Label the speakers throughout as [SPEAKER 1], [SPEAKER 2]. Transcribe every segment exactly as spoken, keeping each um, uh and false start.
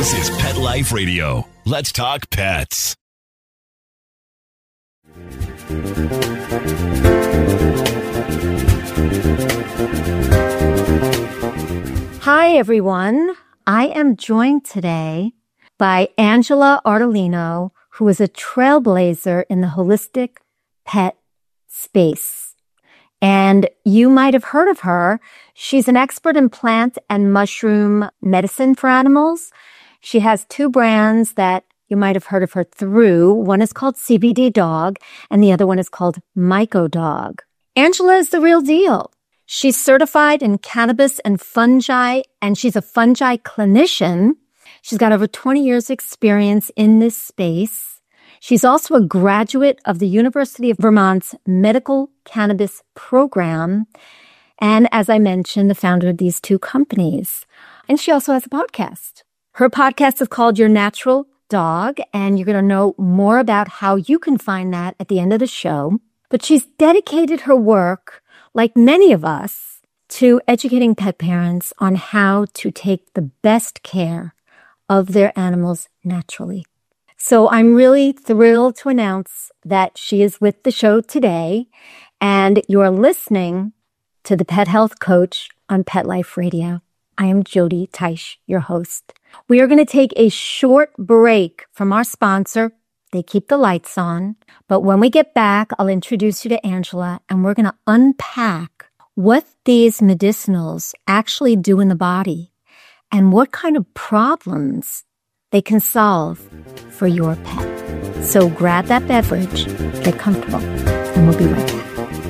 [SPEAKER 1] This is Pet Life Radio. Let's talk pets.
[SPEAKER 2] Hi, everyone. I am joined today by Angela Ardolino, who is a trailblazer in the holistic pet space. And you might have heard of her. She's an expert in plant and mushroom medicine for animals. She has two brands that you might have heard of her through. One is called C B D Dog, and the other one is called Myco Dog. Angela is the real deal. She's certified in cannabis and fungi, and she's a fungi clinician. She's got over twenty years experience in this space. She's also a graduate of the University of Vermont's Medical Cannabis Program. And as I mentioned, the founder of these two companies. And she also has a podcast. Her podcast is called Your Natural Dog, and you're going to know more about how you can find that at the end of the show. But she's dedicated her work, like many of us, to educating pet parents on how to take the best care of their animals naturally. So I'm really thrilled to announce that she is with the show today, and you're listening to the Pet Health Coach on Pet Life Radio. I am Jody Teich, your host. We are going to take a short break from our sponsor. They keep the lights on. But when we get back, I'll introduce you to Angela, and we're going to unpack what these medicinals actually do in the body and what kind of problems they can solve for your pet. So grab that beverage, get comfortable, and we'll be right back.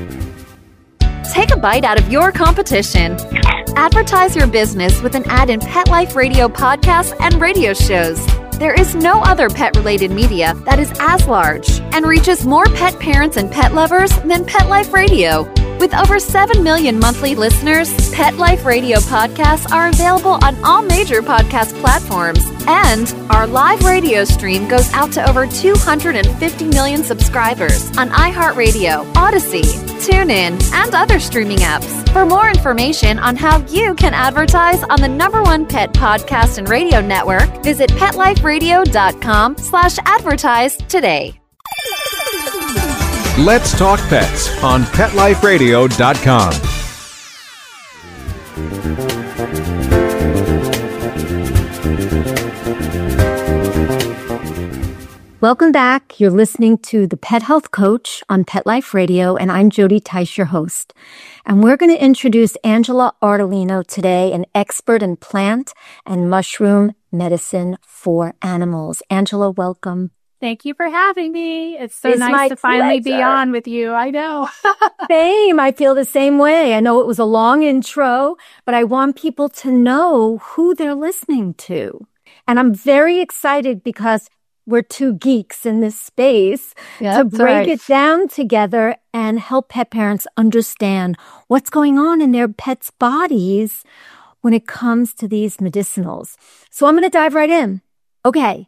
[SPEAKER 3] Take a bite out of your competition. Advertise your business with an ad in Pet Life Radio podcasts and radio shows. There is no other pet-related media that is as large and reaches more pet parents and pet lovers than Pet Life Radio. With over seven million monthly listeners, Pet Life Radio podcasts are available on all major podcast platforms. And our live radio stream goes out to over two hundred fifty million subscribers on iHeartRadio, Odyssey, TuneIn, and other streaming apps. For more information on how you can advertise on the number one pet podcast and radio network, visit PetLifeRadio.com slash advertise today.
[SPEAKER 4] Let's Talk Pets on Pet Life Radio dot com.
[SPEAKER 2] Welcome back. You're listening to the Pet Health Coach on Pet Life Radio, and I'm Jody Teich, your host. And we're going to introduce Angela Ardolino today, an expert in plant and mushroom medicine for animals. Angela, welcome.
[SPEAKER 5] Thank you for having me. It's so
[SPEAKER 2] It's
[SPEAKER 5] nice
[SPEAKER 2] my
[SPEAKER 5] to finally be
[SPEAKER 2] pleasure.
[SPEAKER 5] on with you. I know.
[SPEAKER 2] Same. I feel the same way. I know it was a long intro, but I want people to know who they're listening to. And I'm very excited because we're two geeks in this space
[SPEAKER 5] Yep,
[SPEAKER 2] to
[SPEAKER 5] that's
[SPEAKER 2] break
[SPEAKER 5] right.
[SPEAKER 2] it down together and help pet parents understand what's going on in their pets' bodies when it comes to these medicinals. So I'm going to dive right in. Okay.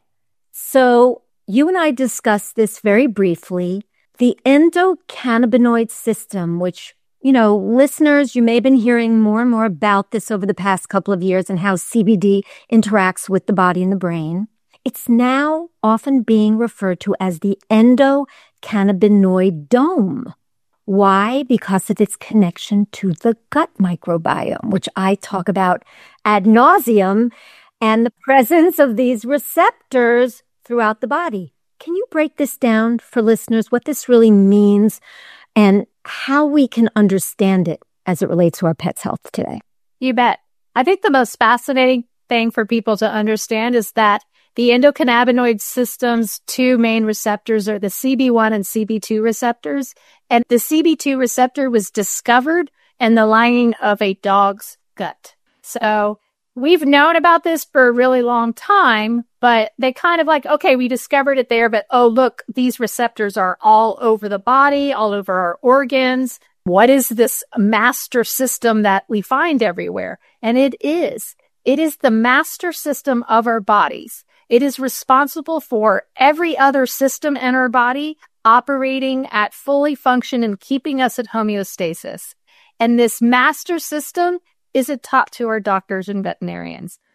[SPEAKER 2] So you and I discussed this very briefly, the endocannabinoid system, which, you know, listeners, you may have been hearing more and more about this over the past couple of years and how C B D interacts with the body and the brain. It's now often being referred to as the endocannabinoid dome. Why? Because of its connection to the gut microbiome, which I talk about ad nauseum, and the presence of these receptors throughout the body. Can you break this down for listeners, what this really means and how we can understand it as it relates to our pets' health today?
[SPEAKER 5] You bet. I think the most fascinating thing for people to understand is that the endocannabinoid system's two main receptors are the C B one and C B two receptors. And the C B two receptor was discovered in the lining of a dog's gut. So we've known about this for a really long time, but they kind of like, okay, we discovered it there, but oh, look, these receptors are all over the body, all over our organs. What is this master system that we find everywhere? And it is. It is the master system of our bodies. It is responsible for every other system in our body operating at fully function and keeping us at homeostasis. And this master system isn't taught to our doctors and veterinarians.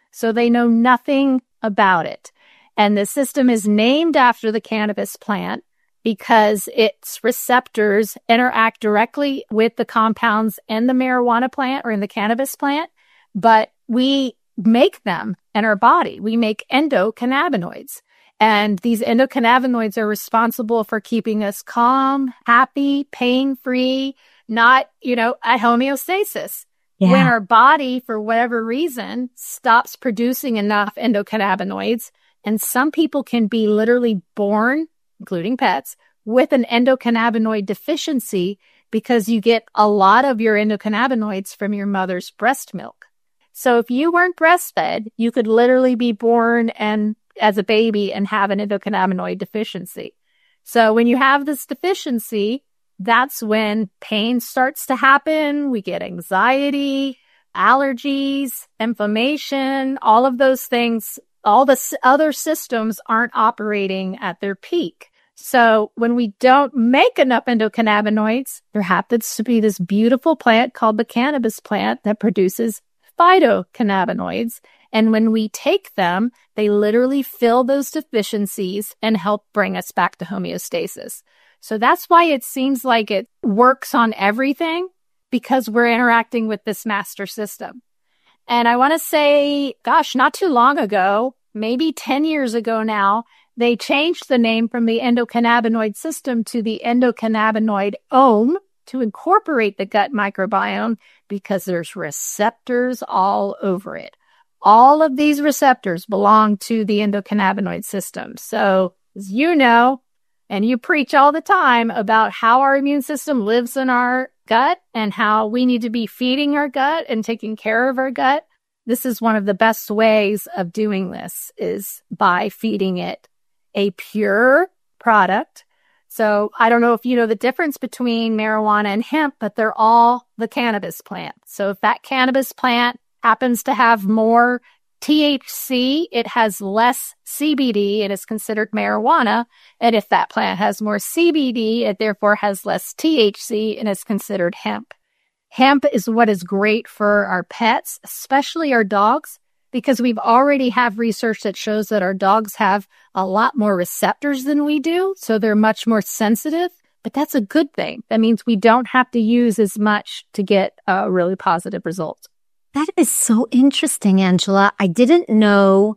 [SPEAKER 5] So they know nothing about it. And the system is named after the cannabis plant because its receptors interact directly with the compounds in the marijuana plant or in the cannabis plant, but we make them in our body. We make endocannabinoids. And these endocannabinoids are responsible for keeping us calm, happy, pain-free, not, you know, at homeostasis. Yeah. When our body, for whatever reason, stops producing enough endocannabinoids, and some people can be literally born, including pets, with an endocannabinoid deficiency because you get a lot of your endocannabinoids from your mother's breast milk. So if you weren't breastfed, you could literally be born and as a baby and have an endocannabinoid deficiency. So when you have this deficiency, that's when pain starts to happen. We get anxiety, allergies, inflammation, all of those things. All the s- other systems aren't operating at their peak. So when we don't make enough endocannabinoids, there happens to be this beautiful plant called the cannabis plant that produces phytocannabinoids. And when we take them, they literally fill those deficiencies and help bring us back to homeostasis. So that's why it seems like it works on everything, because we're interacting with this master system. And I want to say, gosh, not too long ago, maybe ten years ago now, they changed the name from the endocannabinoid system to the endocannabinoidome to incorporate the gut microbiome because there's receptors all over it. All of these receptors belong to the endocannabinoid system. So, as you know, and you preach all the time about how our immune system lives in our gut and how we need to be feeding our gut and taking care of our gut. This is one of the best ways of doing this is by feeding it a pure product. So I don't know if you know the difference between marijuana and hemp, but they're all the cannabis plant. So if that cannabis plant happens to have more T H C, it has less C B D and is considered marijuana. And if that plant has more C B D, it therefore has less T H C and is considered hemp. Hemp is what is great for our pets, especially our dogs, because we've already have research that shows that our dogs have a lot more receptors than we do. So they're much more sensitive, but that's a good thing. That means we don't have to use as much to get a really positive result.
[SPEAKER 2] That is so interesting, Angela. I didn't know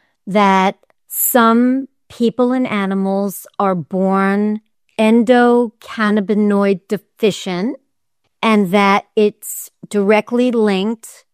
[SPEAKER 2] that some people and animals are born endocannabinoid deficient and that it's directly linked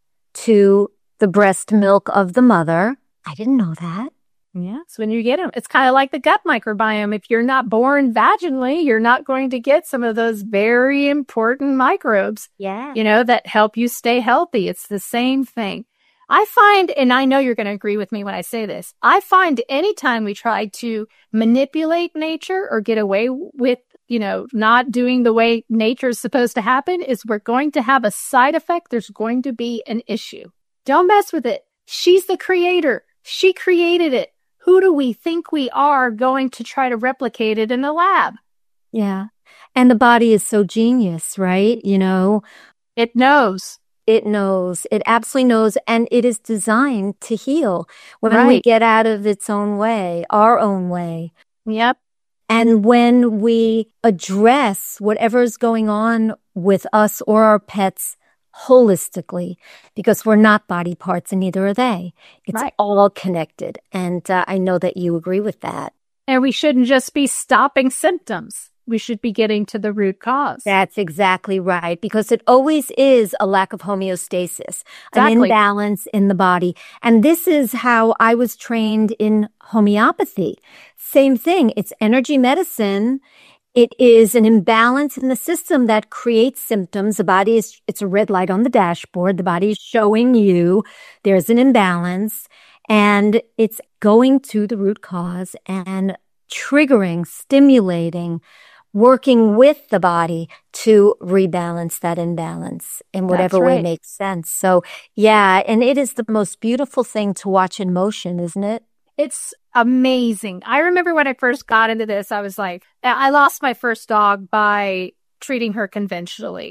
[SPEAKER 2] to the breast milk of the mother. I didn't know that.
[SPEAKER 5] Yeah, so when you get them, it's kind of like the gut microbiome. If you're not born vaginally, you're not going to get some of those very important microbes,
[SPEAKER 2] yeah,
[SPEAKER 5] you know, that help you stay healthy. It's the same thing. I find, and I know you're going to agree with me when I say this, I find anytime we try to manipulate nature or get away with, you know, not doing the way nature is supposed to happen, is we're going to have a side effect. There's going to be an issue. Don't mess with it. She's the creator. She created it. Who do we think we are going to try to replicate it in the lab?
[SPEAKER 2] Yeah. And the body is so genius, right? You know,
[SPEAKER 5] it knows.
[SPEAKER 2] It knows. It absolutely knows. And it is designed to heal when
[SPEAKER 5] right.
[SPEAKER 2] we get out of its own way, our own way.
[SPEAKER 5] Yep.
[SPEAKER 2] And when we address whatever is going on with us or our pets holistically, because we're not body parts and neither are they. It's
[SPEAKER 5] right.
[SPEAKER 2] all connected. And uh, I know that you agree with that.
[SPEAKER 5] And we shouldn't just be stopping symptoms. We should be getting to the root cause.
[SPEAKER 2] That's exactly right, because it always is a lack of homeostasis,
[SPEAKER 5] exactly.
[SPEAKER 2] an imbalance in the body. And this is how I was trained in homeopathy. Same thing. It's energy medicine. It is an imbalance in the system that creates symptoms. The body is, it's a red light on the dashboard. The body is showing you there's an imbalance, and it's going to the root cause and triggering, stimulating, working with the body to rebalance that imbalance in whatever
[SPEAKER 5] right.
[SPEAKER 2] way makes sense. So yeah, and it is the most beautiful thing to watch in motion, isn't it?
[SPEAKER 5] It's amazing. I remember when I first got into this, I was like, I lost my first dog by treating her conventionally.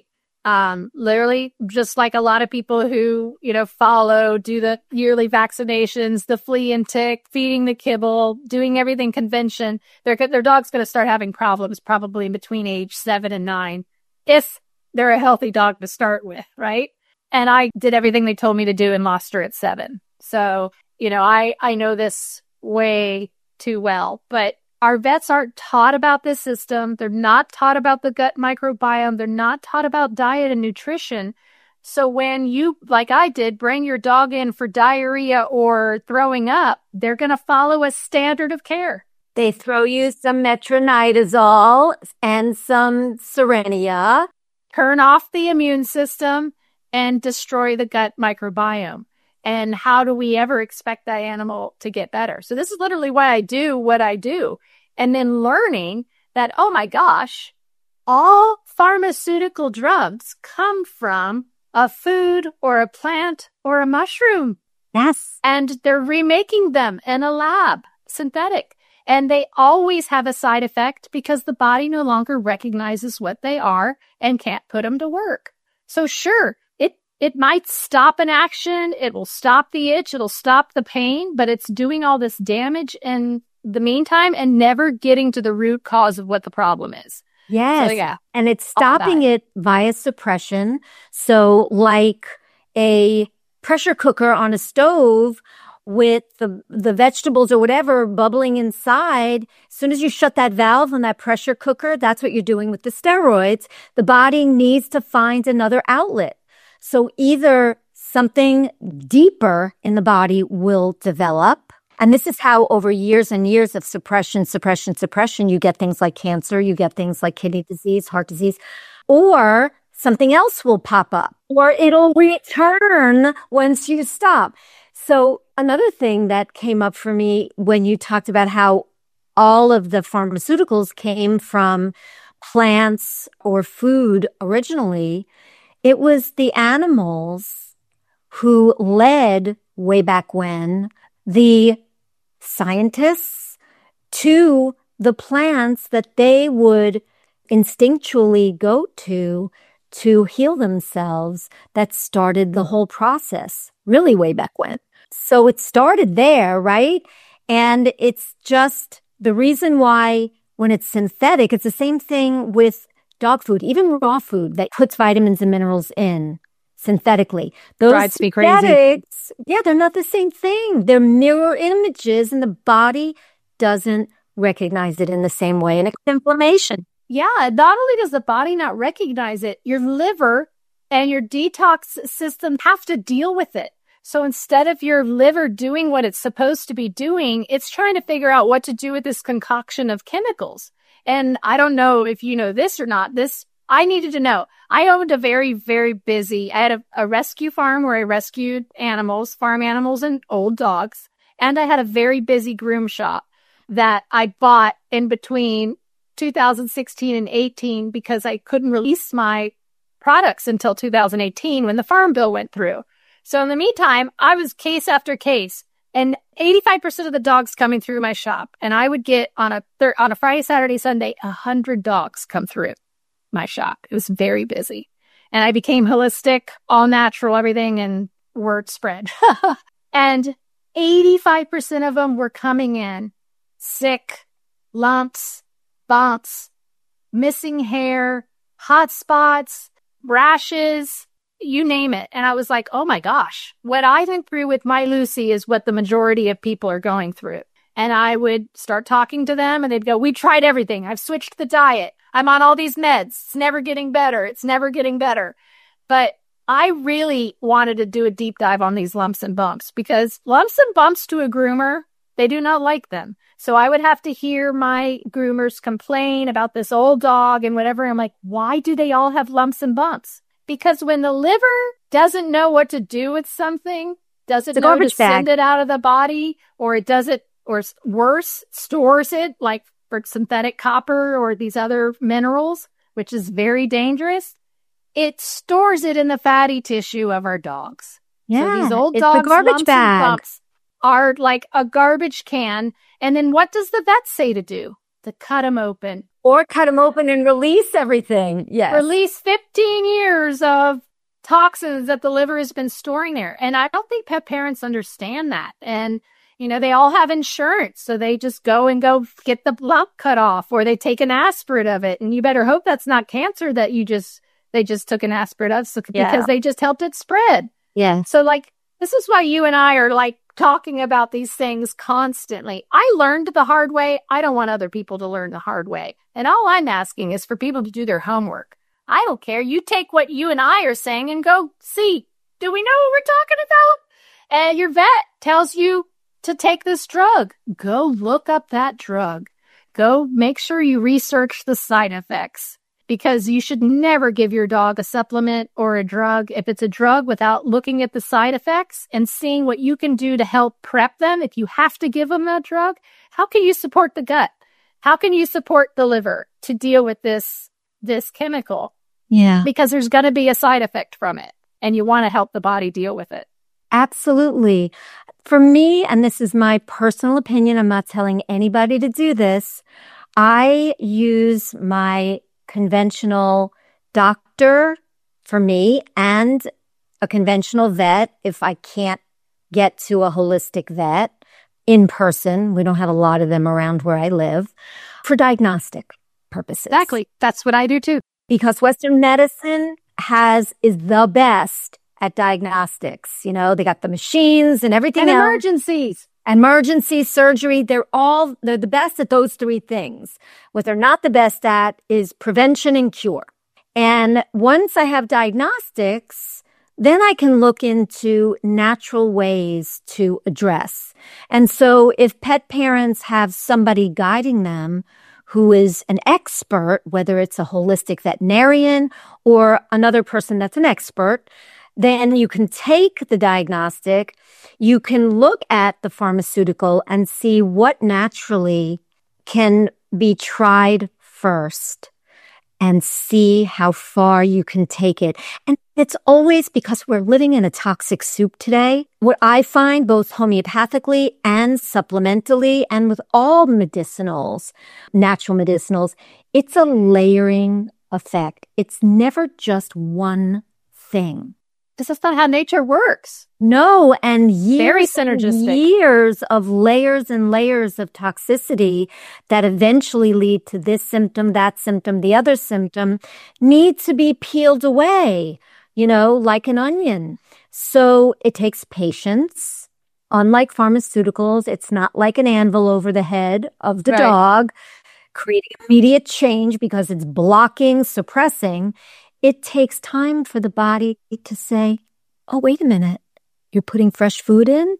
[SPEAKER 5] Um, literally, just like a lot of people who, you know, follow, do the yearly vaccinations, the flea and tick, feeding the kibble, doing everything convention, their, their dog's going to start having problems probably in between age seven and nine, if they're a healthy dog to start with, right? And I did everything they told me to do and lost her at seven. So, you know, I, I know this way too well, but our vets aren't taught about this system. They're not taught about the gut microbiome. They're not taught about diet and nutrition. So when you, like I did, bring your dog in for diarrhea or throwing up, they're going to follow a standard of care.
[SPEAKER 2] They throw you some metronidazole and some Serenia.
[SPEAKER 5] Turn off the immune system and destroy the gut microbiome. And how do we ever expect that animal to get better? So this is literally why I do what I do. And then learning that, oh my gosh, all pharmaceutical drugs come from a food or a plant or a mushroom.
[SPEAKER 2] Yes.
[SPEAKER 5] And they're remaking them in a lab, synthetic. And they always have a side effect because the body no longer recognizes what they are and can't put them to work. So sure, It might stop an action, it will stop the itch, it'll stop the pain, but it's doing all this damage in the meantime and never getting to the root cause of what the problem is.
[SPEAKER 2] Yes.
[SPEAKER 5] So, yeah.
[SPEAKER 2] And it's stopping it via suppression. So like a pressure cooker on a stove with the, the vegetables or whatever bubbling inside, as soon as you shut that valve on that pressure cooker, that's what you're doing with the steroids. The body needs to find another outlet. So either something deeper in the body will develop, and this is how over years and years of suppression, suppression, suppression, you get things like cancer, you get things like kidney disease, heart disease, or something else will pop up, or it'll return once you stop. So another thing that came up for me when you talked about how all of the pharmaceuticals came from plants or food originally, it was the animals who led, way back when, the scientists to the plants that they would instinctually go to to heal themselves that started the whole process, really way back when. So it started there, right? And it's just the reason why when it's synthetic, it's the same thing with dog food, even raw food that puts vitamins and minerals in synthetically. Those
[SPEAKER 5] Drives me crazy.
[SPEAKER 2] synthetics, yeah, they're not the same thing. They're mirror images and the body doesn't recognize it in the same way. And it's inflammation.
[SPEAKER 5] Yeah, not only does the body not recognize it, your liver and your detox system have to deal with it. So instead of your liver doing what it's supposed to be doing, it's trying to figure out what to do with this concoction of chemicals. And I don't know if you know this or not. This, I needed to know. I owned a very, very busy, I had a, a rescue farm where I rescued animals, farm animals and old dogs. And I had a very busy groom shop that I bought in between two thousand sixteen and eighteen because I couldn't release my products until two thousand eighteen when the farm bill went through. So in the meantime, I was case after case. And eighty-five percent of the dogs coming through my shop. And I would get on a thir- on a Friday, Saturday, Sunday, one hundred dogs come through my shop. It was very busy. And I became holistic, all natural, everything, and word spread. And eighty-five percent of them were coming in sick, lumps, bumps, missing hair, hot spots, rashes, you name it. And I was like, oh my gosh, what I went through with my Lucy is what the majority of people are going through. And I would start talking to them and they'd go, we tried everything. I've switched the diet. I'm on all these meds. It's never getting better. It's never getting better. But I really wanted to do a deep dive on these lumps and bumps because lumps and bumps to a groomer, they do not like them. So I would have to hear my groomers complain about this old dog and whatever. I'm like, why do they all have lumps and bumps? Because when the liver doesn't know what to do with something, does it know to send it out of the body, or it does it, or worse, stores it, like for synthetic copper or these other minerals, which is very dangerous, it stores it in the fatty tissue of our dogs.
[SPEAKER 2] Yeah,
[SPEAKER 5] so these old
[SPEAKER 2] it's
[SPEAKER 5] dogs,
[SPEAKER 2] the garbage
[SPEAKER 5] lumps
[SPEAKER 2] bag.
[SPEAKER 5] and bumps are like a garbage can. And then what does the vet say to do? To cut them open
[SPEAKER 2] Or cut them open and release everything. Yes.
[SPEAKER 5] Release fifteen years of toxins that the liver has been storing there. And I don't think pet parents understand that. And, you know, they all have insurance. So they just go and go get the lump cut off, or they take an aspirate of it. And you better hope that's not cancer that you just, they just took an aspirate of, so,
[SPEAKER 2] Yeah.
[SPEAKER 5] because they just helped it spread.
[SPEAKER 2] Yeah.
[SPEAKER 5] So like, this is why you and I are like talking about these things constantly. I learned the hard way. I don't want other people to learn the hard way. And all I'm asking is for people to do their homework. I don't care. You take what you and I are saying and go see, do we know what we're talking about? And your vet tells you to take this drug. Go look up that drug. Go make sure you research the side effects, because you should never give your dog a supplement or a drug if it's a drug without looking at the side effects and seeing what you can do to help prep them. If you have to give them that drug, how can you support the gut? How can you support the liver to deal with this, this chemical?
[SPEAKER 2] Yeah.
[SPEAKER 5] Because there's going to be a side effect from it, and you want to help the body deal with it.
[SPEAKER 2] Absolutely. For me, and this is my personal opinion, I'm not telling anybody to do this. I use my conventional doctor for me and a conventional vet if I can't get to a holistic vet in person. We don't have a lot of them around where I live, for diagnostic purposes.
[SPEAKER 5] Exactly. That's what I do too.
[SPEAKER 2] Because Western medicine has is the best at diagnostics. You know, they got the machines and everything
[SPEAKER 5] And
[SPEAKER 2] else.
[SPEAKER 5] emergencies.
[SPEAKER 2] Emergency surgery, they're all, they're the best at those three things. What they're not the best at is prevention and cure. And once I have diagnostics, then I can look into natural ways to address. And so if pet parents have somebody guiding them who is an expert, whether it's a holistic veterinarian or another person that's an expert, then you can take the diagnostic, you can look at the pharmaceutical and see what naturally can be tried first and see how far you can take it. And it's always because we're living in a toxic soup today. What I find both homeopathically and supplementally and with all medicinals, natural medicinals, it's a layering effect. It's never just one thing.
[SPEAKER 5] This is not how nature works.
[SPEAKER 2] No, and years,
[SPEAKER 5] Very synergistic.
[SPEAKER 2] years of layers and layers of toxicity that eventually lead to this symptom, that symptom, the other symptom need to be peeled away, you know, like an onion. So it takes patience. Unlike pharmaceuticals, it's not like an anvil over the head of the
[SPEAKER 5] Right.
[SPEAKER 2] dog, creating immediate change because it's blocking, suppressing. It takes time for the body to say, oh, wait a minute, you're putting fresh food in?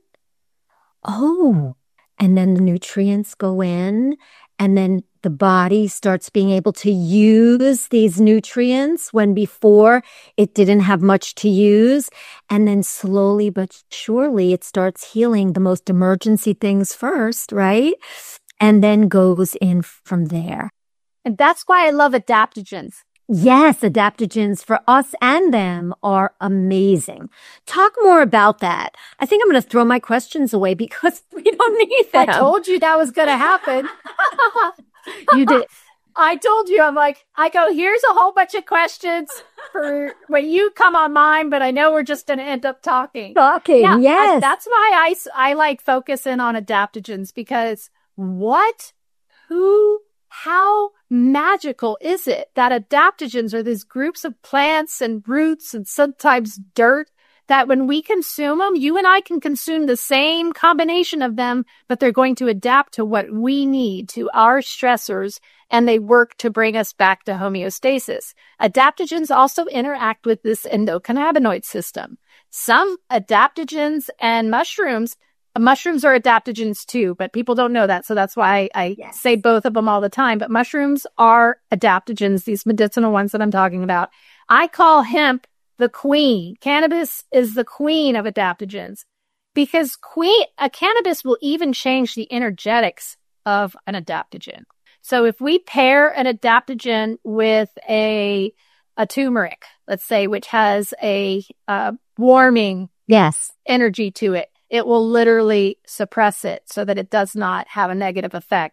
[SPEAKER 2] Oh, and then the nutrients go in, and then the body starts being able to use these nutrients when before it didn't have much to use. And then slowly but surely it starts healing the most emergency things first, right? And then goes in from there.
[SPEAKER 5] And that's why I love adaptogens.
[SPEAKER 2] Yes, adaptogens for us and them are amazing. Talk more about that. I think I'm going to throw my questions away because we don't need them.
[SPEAKER 5] I told you that was going to happen.
[SPEAKER 2] You did.
[SPEAKER 5] I told you, I'm like, I go, here's a whole bunch of questions for when you come on mine, but I know we're just going to end up talking.
[SPEAKER 2] Talking,
[SPEAKER 5] Yeah, I-
[SPEAKER 2] yes.
[SPEAKER 5] that's why I, s- I like focusing on adaptogens, because what, who, how magical is it that adaptogens are these groups of plants and roots and sometimes dirt that when we consume them, you and I can consume the same combination of them, but they're going to adapt to what we need, to our stressors, and they work to bring us back to homeostasis. Adaptogens also interact with this endocannabinoid system. Some adaptogens and mushrooms, mushrooms are adaptogens too, but people don't know that. So that's why I
[SPEAKER 2] Yes.
[SPEAKER 5] say both of them all the time. But mushrooms are adaptogens, these medicinal ones that I'm talking about. I call hemp the queen. Cannabis is the queen of adaptogens because queen, a cannabis will even change the energetics of an adaptogen. So if we pair an adaptogen with a, a turmeric, let's say, which has a uh, warming
[SPEAKER 2] Yes.
[SPEAKER 5] energy to it, it will literally suppress it so that it does not have a negative effect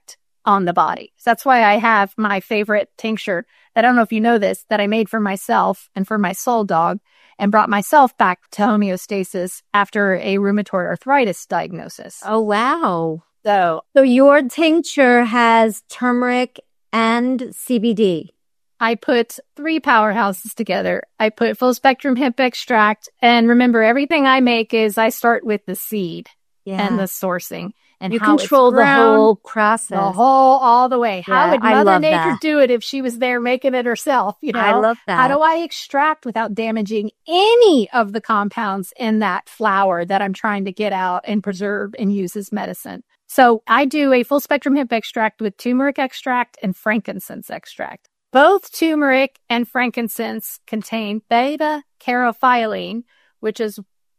[SPEAKER 5] on the body. So that's why I have my favorite tincture. I don't know if you know this, that I made for myself and for my soul dog and brought myself back to homeostasis after a rheumatoid arthritis diagnosis.
[SPEAKER 2] Oh, wow.
[SPEAKER 5] So,
[SPEAKER 2] So your tincture has turmeric and C B D.
[SPEAKER 5] I put three powerhouses together. I put full spectrum hemp extract. And remember, everything I make is I start with the seed
[SPEAKER 2] Yeah.
[SPEAKER 5] and the sourcing. And
[SPEAKER 2] you
[SPEAKER 5] how
[SPEAKER 2] control
[SPEAKER 5] it's
[SPEAKER 2] the
[SPEAKER 5] grown,
[SPEAKER 2] whole process.
[SPEAKER 5] the whole, all the way. How
[SPEAKER 2] Yeah,
[SPEAKER 5] would
[SPEAKER 2] I
[SPEAKER 5] Mother
[SPEAKER 2] love
[SPEAKER 5] Nature
[SPEAKER 2] that.
[SPEAKER 5] do it if she was there making it herself? You know,
[SPEAKER 2] I love that.
[SPEAKER 5] How do I extract without damaging any of the compounds in that flower that I'm trying to get out and preserve and use as medicine? So I do a full spectrum hemp extract with turmeric extract and frankincense extract. Both turmeric and frankincense contain beta-caryophyllene, which is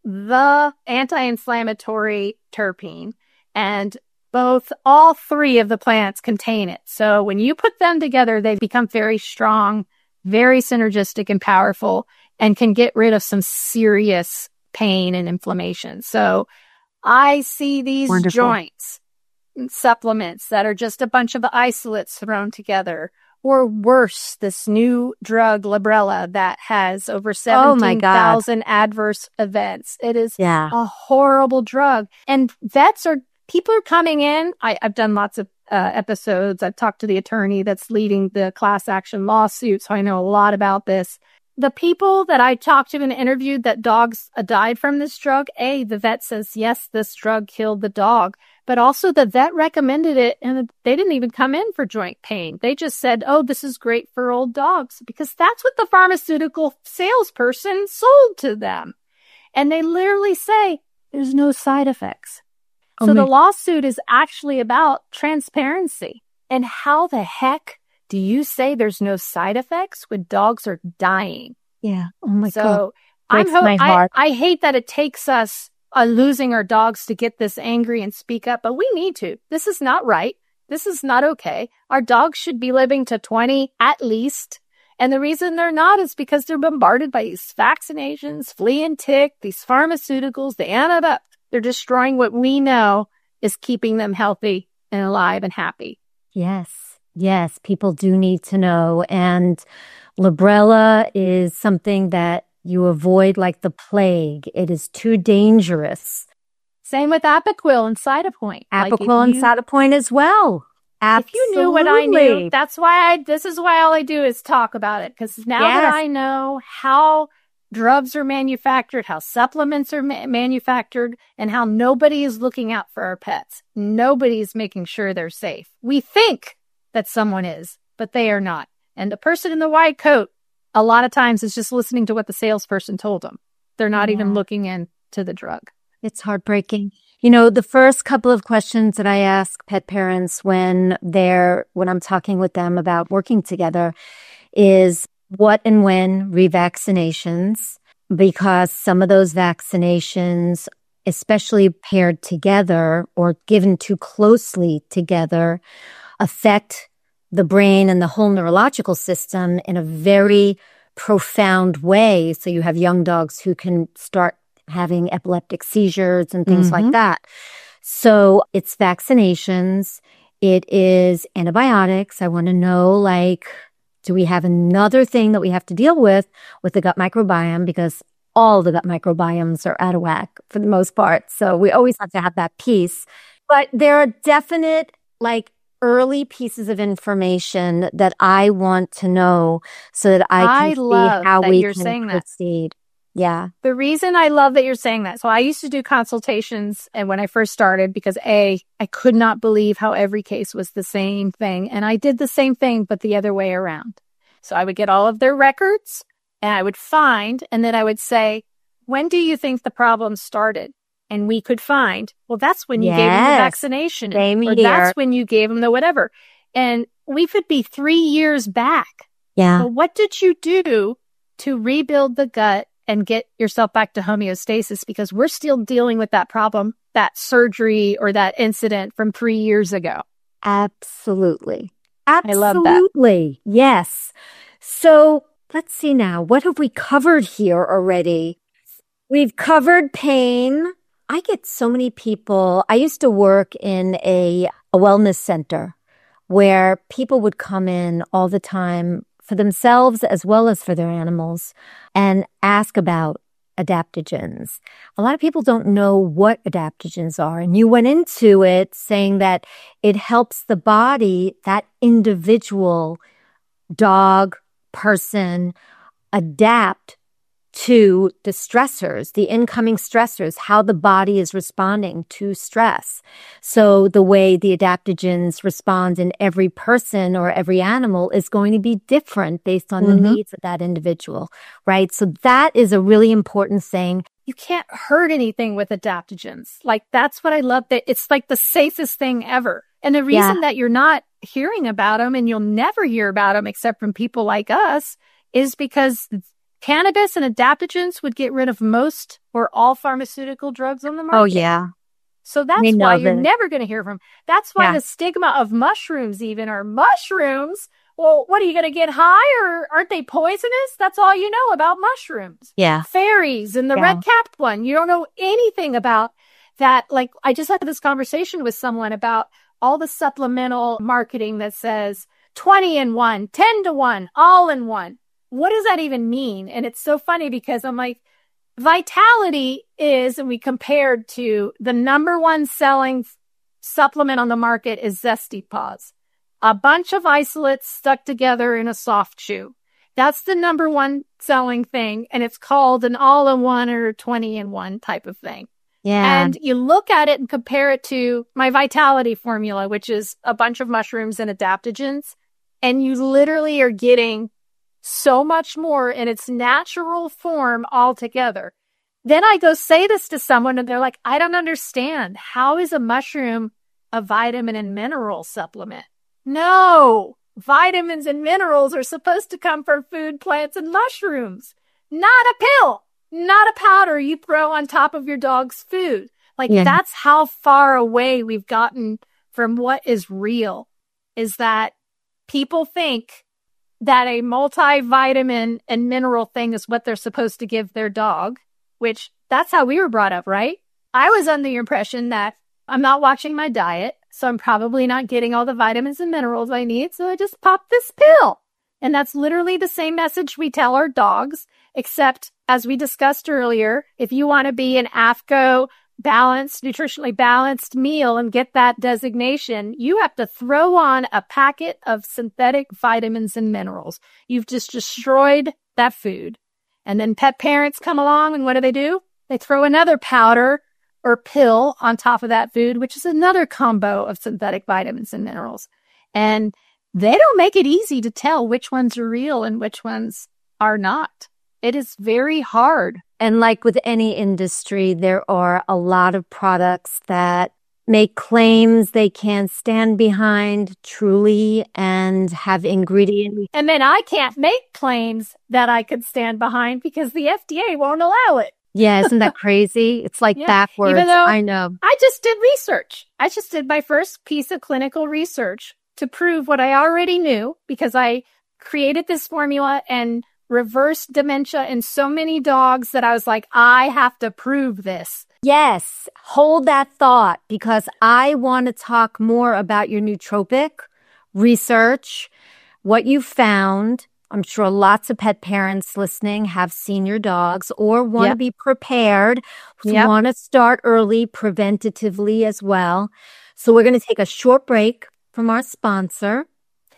[SPEAKER 5] the anti-inflammatory terpene, and both, all three of the plants contain it. So when you put them together, they become very strong, very synergistic and powerful, and can get rid of some serious pain and inflammation. So I see these
[SPEAKER 2] Wonderful.
[SPEAKER 5] joints, supplements that are just a bunch of isolates thrown together, or worse, this new drug, Librela, that has over
[SPEAKER 2] Oh my
[SPEAKER 5] seventeen thousand adverse events. It is
[SPEAKER 2] Yeah.
[SPEAKER 5] a horrible drug. And vets are, people are coming in. I, I've done lots of uh, episodes. I've talked to the attorney that's leading the class action lawsuit, so I know a lot about this. The people that I talked to and interviewed that dogs uh, died from this drug, A, the vet says, yes, this drug killed the dog. But also the vet recommended it, and they didn't even come in for joint pain. They just said, oh, this is great for old dogs, because that's what the pharmaceutical salesperson sold to them. And they literally say, there's no side effects.
[SPEAKER 2] Oh
[SPEAKER 5] so
[SPEAKER 2] my-
[SPEAKER 5] the lawsuit is actually about transparency. And how the heck do you say there's no side effects when dogs are dying?
[SPEAKER 2] Yeah. Oh my
[SPEAKER 5] so
[SPEAKER 2] God.
[SPEAKER 5] I'm
[SPEAKER 2] Breaks
[SPEAKER 5] ho-
[SPEAKER 2] my
[SPEAKER 5] I,
[SPEAKER 2] heart.
[SPEAKER 5] I hate that it takes us uh, losing our dogs to get this angry and speak up, but we need to. This is not right. This is not okay. Our dogs should be living to twenty at least. And the reason they're not is because they're bombarded by these vaccinations, flea and tick, these pharmaceuticals, the antibiotics. They're destroying what we know is keeping them healthy and alive and happy.
[SPEAKER 2] Yes. Yes. People do need to know. And Librela is something that you avoid like the plague. It is too dangerous.
[SPEAKER 5] Same with Apoquel and Cytopoint. Like, if
[SPEAKER 2] Apoquel and
[SPEAKER 5] you-
[SPEAKER 2] Cytopoint as well.
[SPEAKER 5] If you knew what I knew,
[SPEAKER 2] Absolutely.
[SPEAKER 5] that's why I, this is why all I do is talk about it. Because now
[SPEAKER 2] Yes.
[SPEAKER 5] that I know how drugs are manufactured, how supplements are ma- manufactured, and how nobody is looking out for our pets. Nobody's making sure they're safe. We think that someone is, but they are not. And the person in the white coat, a lot of times, is just listening to what the salesperson told them. They're not even
[SPEAKER 2] Yeah.
[SPEAKER 5] looking into the drug.
[SPEAKER 2] It's heartbreaking. You know, the first couple of questions that I ask pet parents when they're, when I'm talking with them about working together is what and when revaccinations, because some of those vaccinations, especially paired together or given too closely together, affect the brain and the whole neurological system in a very profound way. So you have young dogs who can start having epileptic seizures and things like that. So it's vaccinations. It is antibiotics. I want to know, like, do we have another thing that we have to deal with with the gut microbiome? Because all the gut microbiomes are out of whack for the most part. So we always have to have that piece. But there are definite, like, early pieces of information that I want to know so that I
[SPEAKER 5] I
[SPEAKER 2] can
[SPEAKER 5] love
[SPEAKER 2] see how
[SPEAKER 5] that
[SPEAKER 2] we
[SPEAKER 5] you're
[SPEAKER 2] can
[SPEAKER 5] saying that.
[SPEAKER 2] proceed. Yeah.
[SPEAKER 5] The reason I love that you're saying that, so I used to do consultations, and when I first started, because A, I could not believe how every case was the same thing. And I did the same thing, but the other way around. So I would get all of their records and I would find, and then I would say, when do you think the problem started? And we could find, well, that's when you gave them the
[SPEAKER 2] Yes.
[SPEAKER 5] vaccination.
[SPEAKER 2] Same
[SPEAKER 5] or
[SPEAKER 2] here.
[SPEAKER 5] that's when you gave them the whatever. And we could be three years back.
[SPEAKER 2] Yeah.
[SPEAKER 5] But what did you do to rebuild the gut and get yourself back to homeostasis? Because we're still dealing with that problem, that surgery or that incident from three years ago.
[SPEAKER 2] Absolutely.
[SPEAKER 5] I love that.
[SPEAKER 2] Absolutely. Yes. So let's see now. What have we covered here already? We've covered pain. I get so many people. I used to work in a, a wellness center where people would come in all the time for themselves as well as for their animals and ask about adaptogens. A lot of people don't know what adaptogens are. And you went into it saying that it helps the body, that individual dog, person, adapt to the stressors, the incoming stressors, how the body is responding to stress. So the way the adaptogens respond in every person or every animal is going to be different based on mm-hmm. the needs of that individual, right? So that is a really important thing.
[SPEAKER 5] You can't hurt anything with adaptogens. Like, that's what I love. That it's like the safest thing ever. And the reason yeah. that you're not hearing about them, and you'll never hear about them except from people like us, is because cannabis and adaptogens would get rid of most or all pharmaceutical drugs on the market.
[SPEAKER 2] Oh, yeah.
[SPEAKER 5] So that's why you're never going to hear from. That's why yeah. the stigma of mushrooms even are mushrooms. Well, what are you going to get high, or aren't they poisonous? That's all you know about mushrooms.
[SPEAKER 2] Yeah.
[SPEAKER 5] Fairies and the yeah. red-capped one. You don't know anything about that. Like, I just had this conversation with someone about all the supplemental marketing that says twenty in one, ten to one, all in one. What does that even mean? And it's so funny because I'm like, Vitality is, and we compared to the number one selling supplement on the market is Zesty Paws. A bunch of isolates stuck together in a soft chew. That's the number one selling thing. And it's called an all-in-one or twenty-in-one type of thing.
[SPEAKER 2] Yeah.
[SPEAKER 5] And you look at it and compare it to my Vitality formula, which is a bunch of mushrooms and adaptogens. And you literally are getting so much more in its natural form altogether. Then I go say this to someone and they're like, I don't understand. How is a mushroom a vitamin and mineral supplement? No, vitamins and minerals are supposed to come from food, plants, and mushrooms, not a pill, not a powder you throw on top of your dog's food. Like yeah. that's how far away we've gotten from what is real, is that people think that a multivitamin and mineral thing is what they're supposed to give their dog, which that's how we were brought up, right? I was under the impression that I'm not watching my diet, so I'm probably not getting all the vitamins and minerals I need, so I just pop this pill. And that's literally the same message we tell our dogs, except as we discussed earlier, if you want to be an A F C O balanced, nutritionally balanced meal and get that designation, you have to throw on a packet of synthetic vitamins and minerals. You've just destroyed that food. And then pet parents come along and what do they do? They throw another powder or pill on top of that food, which is another combo of synthetic vitamins and minerals. And they don't make it easy to tell which ones are real and which ones are not. It is very hard.
[SPEAKER 2] And like with any industry, there are a lot of products that make claims they can't stand behind truly and have ingredients.
[SPEAKER 5] And then I can't make claims that I could stand behind because the F D A won't allow it.
[SPEAKER 2] Yeah, isn't that crazy? It's like yeah. backwards.
[SPEAKER 5] Even though
[SPEAKER 2] I know.
[SPEAKER 5] I just did research. I just did my first piece of clinical research to prove what I already knew because I created this formula and reversed dementia in so many dogs that I was like, I have to prove this.
[SPEAKER 2] Yes, hold that thought because I want to talk more about your nootropic research, what you found. I'm sure lots of pet parents listening have seen your dogs or want yep. to be prepared, yep. want to start early preventatively as well. So we're going to take a short break from our sponsor.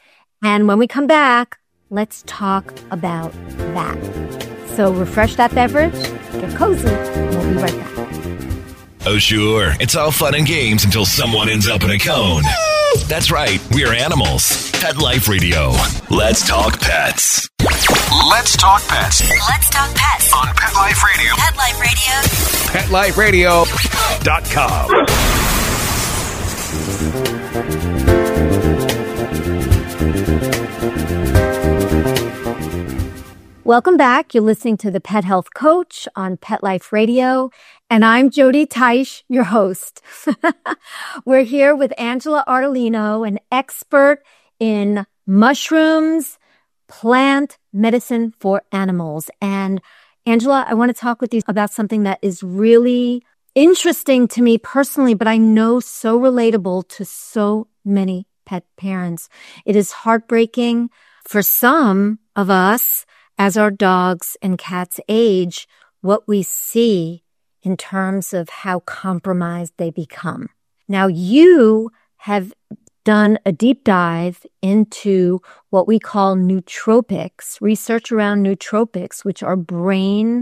[SPEAKER 2] And when we come back, let's talk about that. So refresh that beverage, get cozy, and we'll be right back.
[SPEAKER 1] Oh, sure. It's all fun and games until someone ends up in a cone. That's right. We're animals. Pet Life Radio. Let's talk pets.
[SPEAKER 6] Let's talk pets.
[SPEAKER 3] Let's talk pets.
[SPEAKER 6] On Pet Life Radio.
[SPEAKER 3] Pet Life Radio.
[SPEAKER 4] pet life radio
[SPEAKER 1] dot com.
[SPEAKER 2] Welcome back. You're listening to the Pet Health Coach on Pet Life Radio, and I'm Jody Teich, your host. We're here with Angela Ardolino, an expert in mushrooms, plant medicine for animals. And Angela, I want to talk with you about something that is really interesting to me personally, but I know so relatable to so many pet parents. It is heartbreaking for some of us as our dogs and cats age, what we see in terms of how compromised they become. Now, you have done a deep dive into what we call nootropics, research around nootropics, which are brain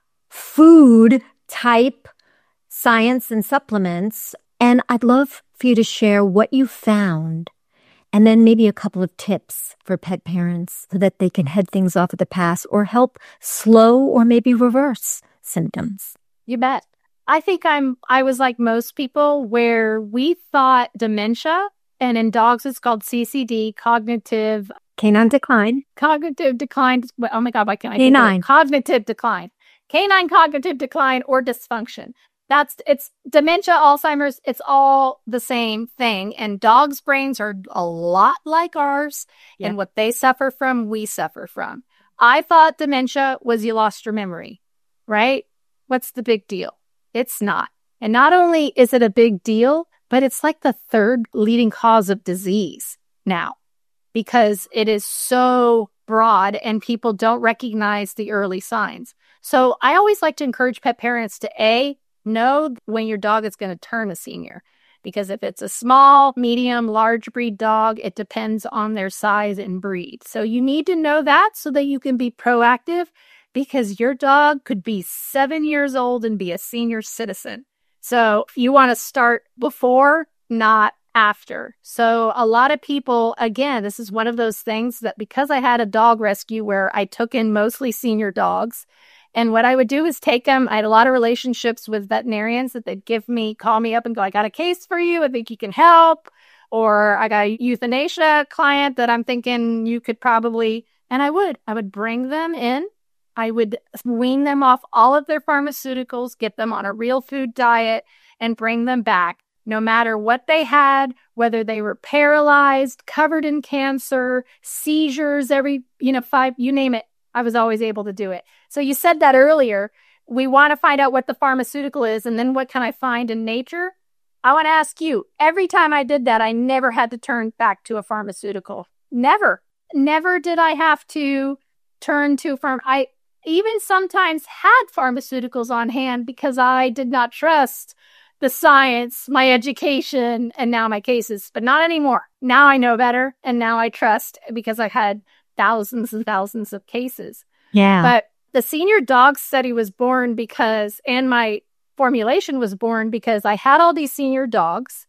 [SPEAKER 2] food type science and supplements. And I'd love for you to share what you found and then maybe a couple of tips for pet parents so that they can head things off at the pass or help slow or maybe reverse symptoms.
[SPEAKER 5] You bet. I think I'm, I was like most people where we thought dementia, and in dogs it's called C C D, cognitive.
[SPEAKER 2] Canine decline.
[SPEAKER 5] Cognitive decline. Oh my God, why can't I
[SPEAKER 2] Canine.
[SPEAKER 5] think of it? Cognitive decline. Canine cognitive decline or dysfunction. That's, it's dementia, Alzheimer's, it's all the same thing. And dogs' brains are a lot like ours.
[SPEAKER 2] Yeah.
[SPEAKER 5] And what they suffer from, we suffer from. I thought dementia was you lost your memory, right? What's the big deal? It's not. And not only is it a big deal, but it's like the third leading cause of disease now because it is so broad and people don't recognize the early signs. So I always like to encourage pet parents to A, know when your dog is going to turn a senior. Because if it's a small, medium, large breed dog, it depends on their size and breed. So you need to know that so that you can be proactive because your dog could be seven years old and be a senior citizen. So you want to start before, not after. So a lot of people, again, this is one of those things that because I had a dog rescue where I took in mostly senior dogs, and what I would do is take them. I had a lot of relationships with veterinarians that they'd give me, call me up and go, I got a case for you. I think you can help. Or I got a euthanasia client that I'm thinking you could probably, and I would, I would bring them in. I would wean them off all of their pharmaceuticals, get them on a real food diet and bring them back. No matter what they had, whether they were paralyzed, covered in cancer, seizures, every, you know, five, you name it. I was always able to do it. So you said that earlier. We want to find out what the pharmaceutical is and then what can I find in nature? I want to ask you, every time I did that, I never had to turn back to a pharmaceutical. Never. Never did I have to turn to farm. I even sometimes had pharmaceuticals on hand because I did not trust the science, my education, and now my cases, but not anymore. Now I know better and now I trust because I had thousands and thousands of cases.
[SPEAKER 2] Yeah.
[SPEAKER 5] But the senior dog study was born because, and my formulation was born because I had all these senior dogs.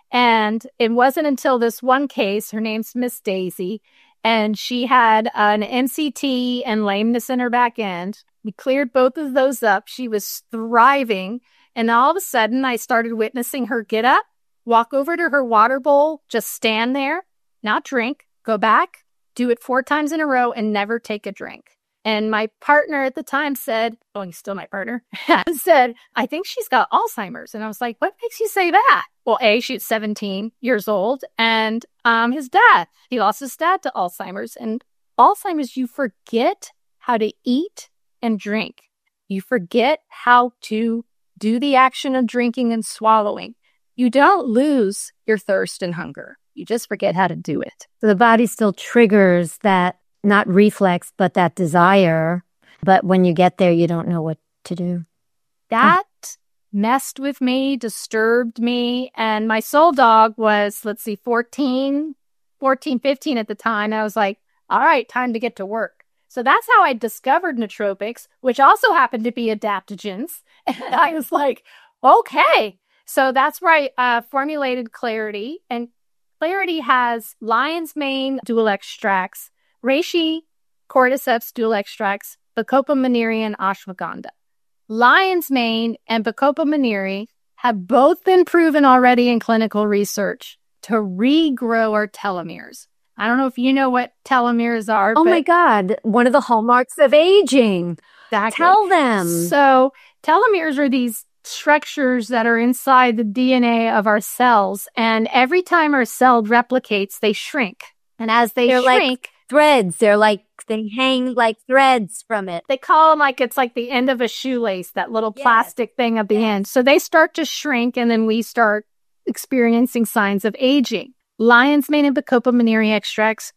[SPEAKER 5] And it wasn't until this one case, her name's Miss Daisy, and she had an M C T and lameness in her back end. We cleared both of those up. She was thriving. And all of a sudden, I started witnessing her get up, walk over to her water bowl, just stand there, not drink, go back, do it four times in a row and never take a drink. And my partner at the time said, oh, he's still my partner, said, I think she's got Alzheimer's. And I was like, what makes you say that? Well, A, she's seventeen years old. And um, his dad, he lost his dad to Alzheimer's. And Alzheimer's, you forget how to eat and drink. You forget how to do the action of drinking and swallowing. You don't lose your thirst and hunger. You just forget how to do it.
[SPEAKER 2] So the body still triggers that, not reflex, but that desire. But when you get there, you don't know what to do.
[SPEAKER 5] That oh. messed with me, disturbed me. And my soul dog was, let's see, fourteen, fourteen, fifteen at the time. I was like, all right, time to get to work. So that's how I discovered nootropics, which also happened to be adaptogens. And I was like, okay. So that's where I uh, formulated Clarity. And Clarity has lion's mane dual extracts, reishi, cordyceps dual extracts, Bacopa monnieri, and ashwagandha. Lion's mane and Bacopa monnieri have both been proven already in clinical research to regrow our telomeres. I don't know if you know what telomeres are.
[SPEAKER 2] Oh
[SPEAKER 5] but
[SPEAKER 2] my God, one of the hallmarks of aging.
[SPEAKER 5] Exactly.
[SPEAKER 2] Tell them.
[SPEAKER 5] So telomeres are these structures that are inside the D N A of our cells. And every time our cell replicates, they shrink. And as they
[SPEAKER 2] They're
[SPEAKER 5] shrink,
[SPEAKER 2] like threads. They're like, they hang like threads from it.
[SPEAKER 5] they call them like it's like the end of a shoelace, that little
[SPEAKER 2] Yes.
[SPEAKER 5] plastic thing at the
[SPEAKER 2] Yes.
[SPEAKER 5] end. So they start to shrink and then we start experiencing signs of aging. lion's mane and Bacopa monnieri extracts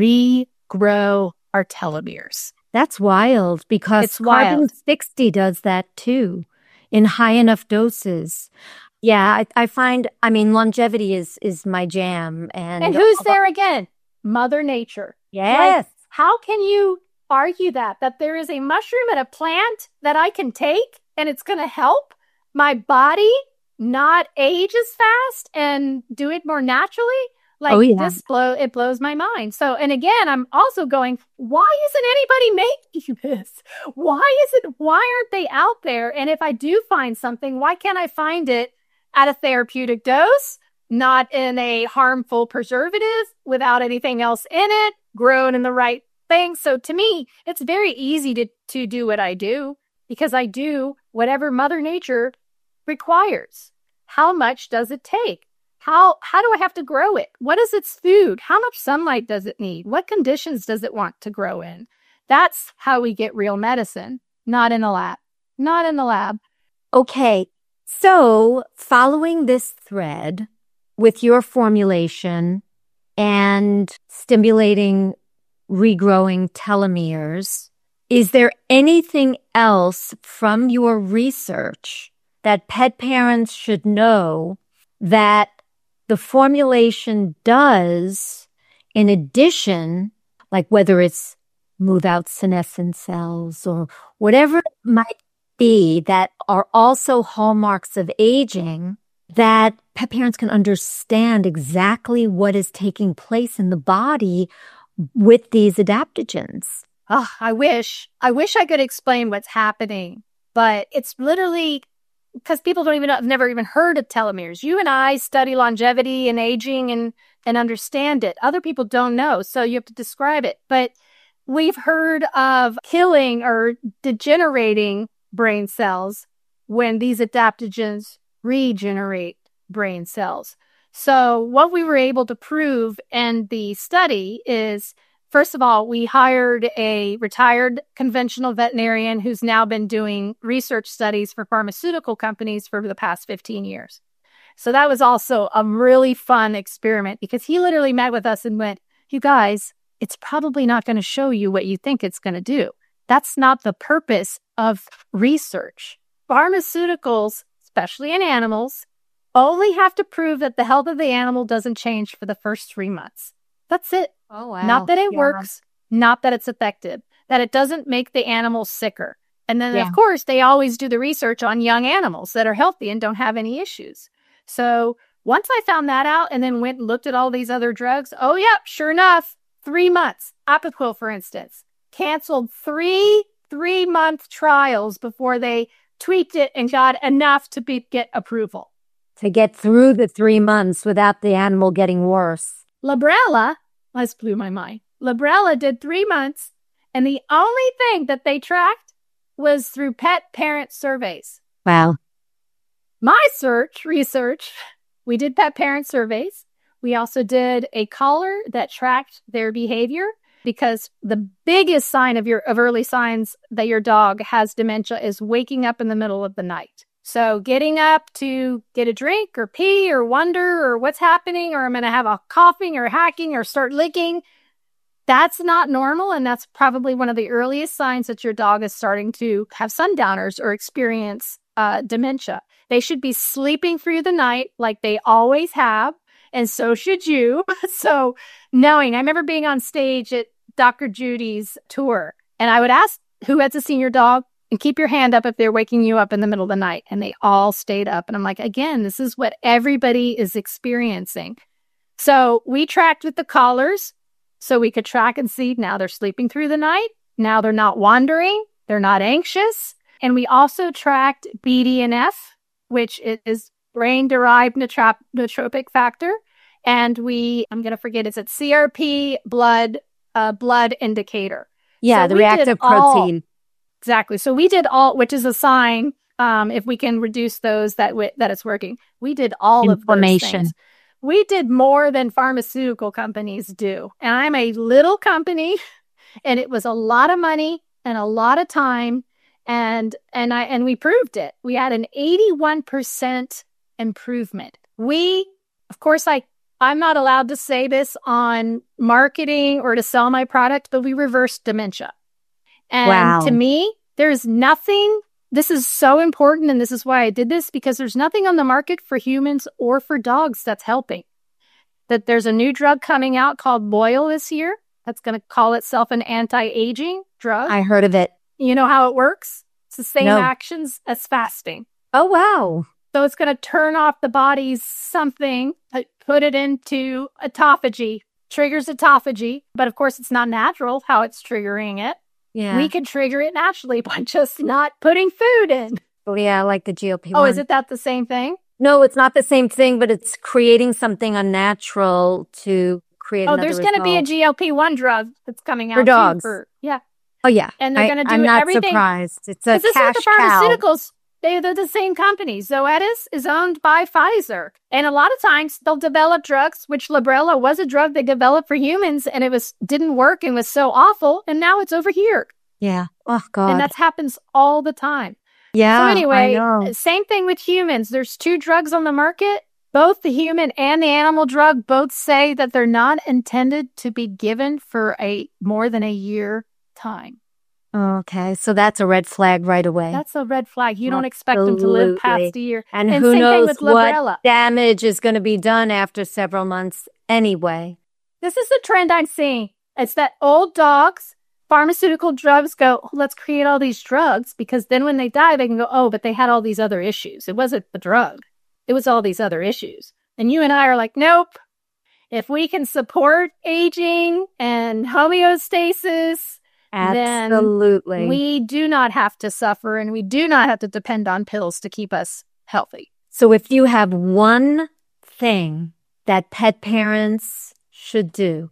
[SPEAKER 5] regrow our telomeres.
[SPEAKER 2] That's wild because
[SPEAKER 5] It's wild.
[SPEAKER 2] carbon sixty does that too in high enough doses. Yeah, I, I find, I mean, longevity is is my jam. And,
[SPEAKER 5] And who's there again? Mother Nature.
[SPEAKER 2] Yes.
[SPEAKER 5] Like, how can you argue that? That there is a mushroom and a plant that I can take and it's going to help my body not age as fast and do it more naturally? Like,
[SPEAKER 2] Oh, yeah.
[SPEAKER 5] this blow, it blows my mind. So, and again, I'm also going, why isn't anybody making this? Why is it, why aren't they out there? And if I do find something, why can't I find it at a therapeutic dose, not in a harmful preservative, without anything else in it, grown in the right thing? So to me, it's very easy to, to do what I do because I do whatever Mother Nature requires. How much does it take? How how do I have to grow it? What is its food? How much sunlight does it need? What conditions does it want to grow in? That's how we get real medicine, not in a lab. Not in the lab.
[SPEAKER 2] Okay. So following this thread with your formulation and stimulating regrowing telomeres, is there anything else from your research that pet parents should know that the formulation does in addition, like whether it's move out senescent cells or whatever it might be that are also hallmarks of aging, that pet parents can understand exactly what is taking place in the body with these adaptogens?
[SPEAKER 5] Oh, I wish. I wish I could explain what's happening, but it's literally because people don't even know, have never even heard of telomeres. You and I study longevity and aging and, and understand it. Other people don't know, so you have to describe it. But we've heard of killing or degenerating brain cells when these adaptogens regenerate brain cells. So what we were able to prove in the study is, first of all, we hired a retired conventional veterinarian who's now been doing research studies for pharmaceutical companies for the past fifteen years. So that was also a really fun experiment because he literally met with us and went, you guys, it's probably not going to show you what you think it's going to do. That's not the purpose of research. Pharmaceuticals, especially in animals, only have to prove that the health of the animal doesn't change for the first three months. That's it.
[SPEAKER 2] Oh, wow.
[SPEAKER 5] Not that it
[SPEAKER 2] Yeah.
[SPEAKER 5] works, not that it's effective, that it doesn't make the animal sicker. And then,
[SPEAKER 2] Yeah.
[SPEAKER 5] of course, they always do the research on young animals that are healthy and don't have any issues. So once I found that out and then went and looked at all these other drugs, oh, yeah, sure enough, three months. Apoquil, for instance, canceled three three-month trials before they tweaked it and got enough to be, get approval.
[SPEAKER 2] To get through the three months without the animal getting worse.
[SPEAKER 5] Librela, this blew my mind. Librela did three months, and the only thing that they tracked was through pet parent surveys.
[SPEAKER 2] Wow.
[SPEAKER 5] My search, research, we did pet parent surveys. We also did a collar that tracked their behavior because the biggest sign of your of early signs that your dog has dementia is waking up in the middle of the night. So getting up to get a drink or pee or wonder or what's happening, or I'm going to have a coughing or hacking or start licking, that's not normal. And that's probably one of the earliest signs that your dog is starting to have sundowners or experience uh, dementia. They should be sleeping through the night like they always have. And so should you. So knowing, I remember being on stage at Doctor Judy's tour, and I would ask who has a senior dog, and keep your hand up if they're waking you up in the middle of the night. And they all stayed up. And I'm like, again, this is what everybody is experiencing. So we tracked with the collars so we could track and see now they're sleeping through the night. Now they're not wandering. They're not anxious. And we also tracked B D N F, which is brain-derived neurop- nootropic factor. And we, I'm going to forget, is it C R P blood, uh, blood indicator.
[SPEAKER 2] Yeah,
[SPEAKER 5] So
[SPEAKER 2] the
[SPEAKER 5] we did
[SPEAKER 2] reactive
[SPEAKER 5] all-
[SPEAKER 2] protein.
[SPEAKER 5] Exactly. So we did all, which is a sign, um, if we can reduce those, that w- that it's working. We did all of those
[SPEAKER 2] Inflammation.
[SPEAKER 5] things. We did more than pharmaceutical companies do. And I'm a little company, and it was a lot of money and a lot of time. And and I and we proved it. We had an eighty-one percent improvement. We, of course, I I'm not allowed to say this on marketing or to sell my product, but we reverse dementia. And
[SPEAKER 2] Wow.
[SPEAKER 5] to me, there's nothing, this is so important, and this is why I did this, because there's nothing on the market for humans or for dogs that's helping. That there's a new drug coming out called Boyle this year that's going to call itself an anti-aging drug.
[SPEAKER 2] I heard of it.
[SPEAKER 5] You know how it works? It's the same
[SPEAKER 2] No.
[SPEAKER 5] actions as fasting.
[SPEAKER 2] Oh, wow.
[SPEAKER 5] So it's going to turn off the body's something, uh, put it into autophagy, triggers autophagy. But of course, it's not natural how it's triggering it.
[SPEAKER 2] Yeah.
[SPEAKER 5] We can trigger it naturally by just not putting food in.
[SPEAKER 2] Oh, yeah, like the G L P one.
[SPEAKER 5] Oh, is it that the same thing?
[SPEAKER 2] No, it's not the same thing, but it's creating something unnatural to create
[SPEAKER 5] Oh,
[SPEAKER 2] another
[SPEAKER 5] there's going to be a
[SPEAKER 2] result.
[SPEAKER 5] G L P one drug that's coming out
[SPEAKER 2] For
[SPEAKER 5] too
[SPEAKER 2] dogs.
[SPEAKER 5] for- yeah.
[SPEAKER 2] Oh, yeah.
[SPEAKER 5] And they're
[SPEAKER 2] I-
[SPEAKER 5] gonna do
[SPEAKER 2] I'm not
[SPEAKER 5] everything-
[SPEAKER 2] surprised. It's a
[SPEAKER 5] Because this is
[SPEAKER 2] cash
[SPEAKER 5] the
[SPEAKER 2] cow.
[SPEAKER 5] pharmaceuticals. They, they're the same company. Zoetis is owned by Pfizer. And a lot of times they'll develop drugs, which Librela was a drug they developed for humans, and it was didn't work and was so awful. And now it's over here.
[SPEAKER 2] Yeah. Oh, God.
[SPEAKER 5] And that happens all the time.
[SPEAKER 2] yeah.
[SPEAKER 5] so anyway,
[SPEAKER 2] I know.
[SPEAKER 5] same thing with humans. There's two drugs on the market. Both the human and the animal drug both say that they're not intended to be given for a more than a year time.
[SPEAKER 2] Okay. So that's a red flag right away.
[SPEAKER 5] That's a red flag. You don't expect them to live past
[SPEAKER 2] Absolutely.
[SPEAKER 5] a year.
[SPEAKER 2] and,
[SPEAKER 5] and
[SPEAKER 2] who
[SPEAKER 5] same thing
[SPEAKER 2] knows
[SPEAKER 5] with
[SPEAKER 2] what
[SPEAKER 5] Librela.
[SPEAKER 2] damage is going to be done after several months anyway.
[SPEAKER 5] This is a trend I'm seeing. It's that old dogs, pharmaceutical drugs go, oh, let's create all these drugs, because then when they die, they can go, oh, but they had all these other issues. It wasn't the drug. It was all these other issues. And you and I are like, nope. If we can support aging and homeostasis, then
[SPEAKER 2] Absolutely.
[SPEAKER 5] we do not have to suffer, and we do not have to depend on pills to keep us healthy.
[SPEAKER 2] So if you have one thing that pet parents should do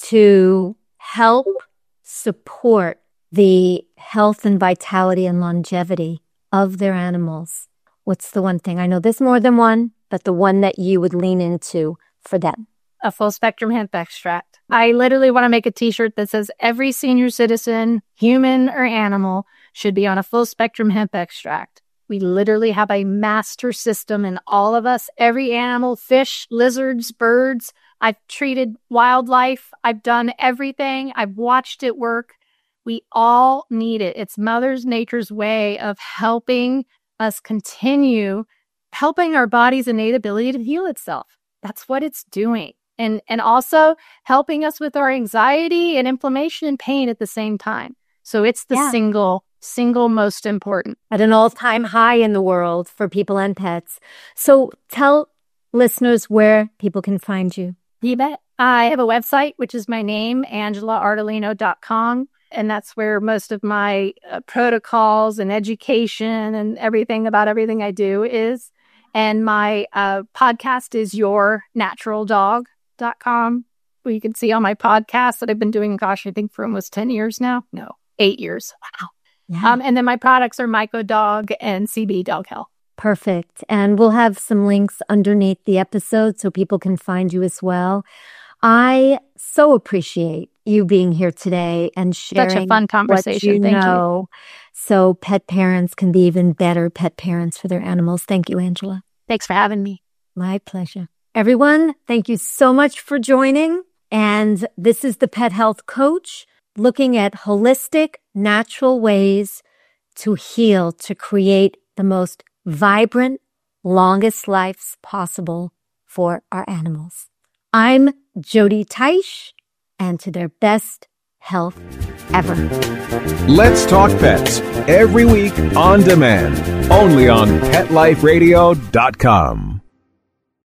[SPEAKER 2] to help support the health and vitality and longevity of their animals, what's the one thing? I know there's more than one, but the one that you would lean into for them.
[SPEAKER 5] A full spectrum hemp extract. I literally want to make a t-shirt that says every senior citizen, human or animal, should be on a full spectrum hemp extract. We literally have a master system in all of us, every animal, fish, lizards, birds. I've treated wildlife. I've done everything. I've watched it work. We all need it. It's Mother Nature's way of helping us continue helping our body's innate ability to heal itself. That's what it's doing. And and also helping us with our anxiety and inflammation and pain at the same time. So it's the
[SPEAKER 2] Yeah.
[SPEAKER 5] single, single most important.
[SPEAKER 2] At an all-time high in the world for people and pets. So tell listeners where people can find you.
[SPEAKER 5] You bet. I have a website, which is my name, angela ardolino dot com. And that's where most of my uh, protocols and education and everything about everything I do is. And my uh, podcast is your natural dog dot com, where you can see all my podcasts that I've been doing, gosh, I think for almost ten years now. No, eight years. Wow.
[SPEAKER 2] Yeah.
[SPEAKER 5] Um, and then my products are Myco Dog and C B Dog Health.
[SPEAKER 2] Perfect. And we'll have some links underneath the episode so people can find you as well. I so appreciate you being here today and sharing
[SPEAKER 5] Such a fun conversation.
[SPEAKER 2] what you
[SPEAKER 5] Thank you.
[SPEAKER 2] know, so pet parents can be even better pet parents for their animals. Thank you, Angela.
[SPEAKER 5] Thanks for having me.
[SPEAKER 2] My pleasure. Everyone, thank you so much for joining. And this is the Pet Health Coach, looking at holistic, natural ways to heal, to create the most vibrant, longest lives possible for our animals. I'm Jody Teich, and to their best health ever.
[SPEAKER 4] Let's Talk Pets, every week on demand, only on pet life radio dot com.